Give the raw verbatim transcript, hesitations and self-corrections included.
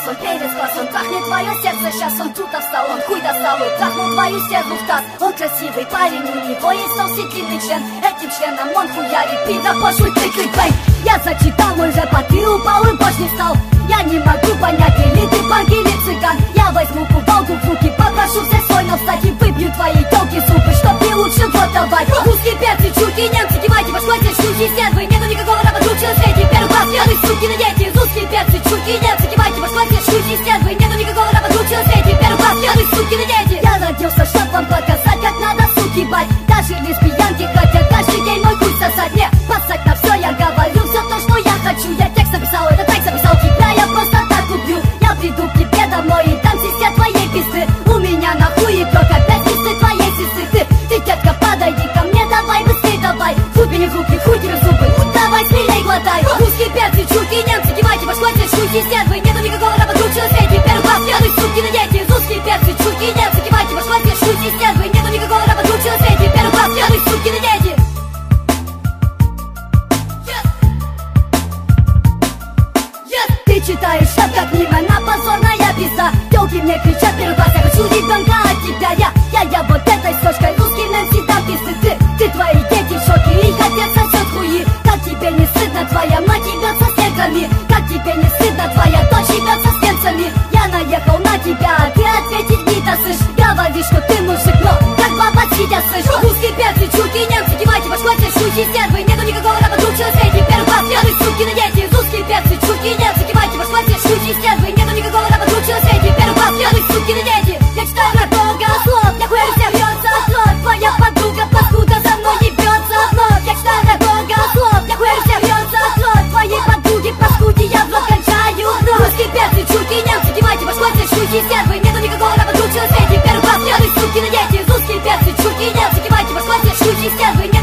он перец класс, он трахнет твое сердце, сейчас он тут встал, он хуй достал, он трахнул твою стерву в таз. Он красивый парень, у него есть толстый длинный член, этим членом он хуярит, пидор пошлый клик-клик-клик. Я зачитал мой рэп, а ты упал и больше не встал. Я не могу понять, или ты панк, или цыган. Я возьму кувалду в руки, попрошу всех сольно встать и выпью твои телки зубы, чтоб ты лучше год давать. Русские перцы, чурки, немцы, кивайте, башкоте, шлюхи, стервы. Нету никакого рэпа, друг, через эти первый класс, пьяный, сукины дети. Русские перцы, чурки, немцы, кивайте, башкоте, шлюхи, стервы. Нету никакого рэпа, друг, через эти первый класс, пьяный, сукины дети. Я родился, чтоб вам показать, как надо, суки, бать. Даже лесбиянки хотят каждый день мой хуй сосать. Не, пасать на все, я говорю все то, что я хочу. Я текст написал, это текст написал, тебя я просто так убью. Я приду к тебе домой и дам сестре твоей пизды. У меня на хуе пёк опять пизды твоей сестры. Ты, ты, детка, подойди ко мне, давай быстрей, давай. Хуй мне в руки, хуй тебе в зубы, давай смелей глотай. Русские перцы, чурки, немцы, кивайте, башкоте, шлюхи, стервы. Нету никакого рэпа, друг, через эти первый класс, пьяный, сукины дети. Русские перцы, чурки, немцы, кивайте, башкоте, шлюхи, стервы. Нету никакого рэпа, друг, через эти первый класс, пьяный, сукины дети. Ты читаешь рэп, как мимо, на позорная пизда. Тёлки мне кричат первый класс, я хочу ребенка от тебя. Я, я, я вот этой сёчкой, русский Нэнси там пизды. Ты, ты, твои дети в шоке, их отец сосёт хуи. Как тебе не стыдно, твоя мать ебётся с неграми? Как тебе не стыдно, твоя дочь ебётся с немцами? Я наехал на тебя, а ты ответить не досышь. Говоришь, что ты мужик, но как баба сидя сышь. Русские перцы, чурки, немцы, кивайте, башкоте, шлюхи, стервы. Нету никакого рэпа, друг, через эти первый класс, пьяный, сукины дети. Русские перцы, чурки, немцы, кивайте, башкоте, шлюхи, стервы. Нету никакого рэпа, друг, через эти первый класс, пьяный, сукины дети. Я читаю рэп, много слов, я хуярю всех, бьется кровь. Твоя подруга, паскуда, за мной ебется вновь. Я читаю рэп, много слов, я хуярю всех, бьется кровь. Твоей подруги, паскуди, я в рот кончаю вновь. Русские перцы, чурки, немцы, кивайте, башкоте, шлюхи, стервы. Нету никакого рэпа, друг, через эти первый класс, пьяный, сукины дети. Русские перцы, чурки, немцы, кивайте, башкоте, шлюхи, стервы.